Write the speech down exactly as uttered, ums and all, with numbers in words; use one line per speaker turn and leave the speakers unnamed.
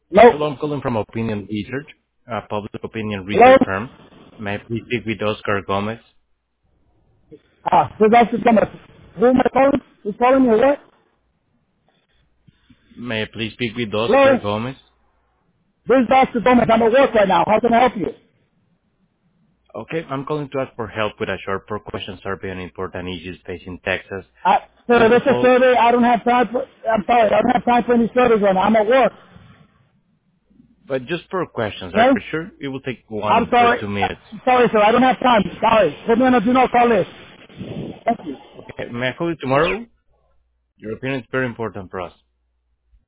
Hello?
Hello, I'm calling from Opinion Research, a public opinion
Hello?
research firm. May I please speak with Oscar Gomez?
Ah, this is Doctor Thomas. Who am I calling? Who's calling me or what?
May I please speak with Oscar
Hello?
Gomez?
This is Doctor Thomas. I'm at work right now. How can I help you?
Okay, I'm calling to ask for help with a short per-question survey on important issues facing Texas.
I, sir,
First
this
of
is a
all,
survey. I don't have time for, I'm sorry, I don't have time for any surveys right now. I'm at work.
but just for questions, are
Okay?
you sure it will take
I'm
one or
sorry.
two minutes?
I'm sorry, sir. I don't have time. Sorry. Put me on a do not call list. Thank you.
Okay, may I call you tomorrow? Your opinion is very important for us.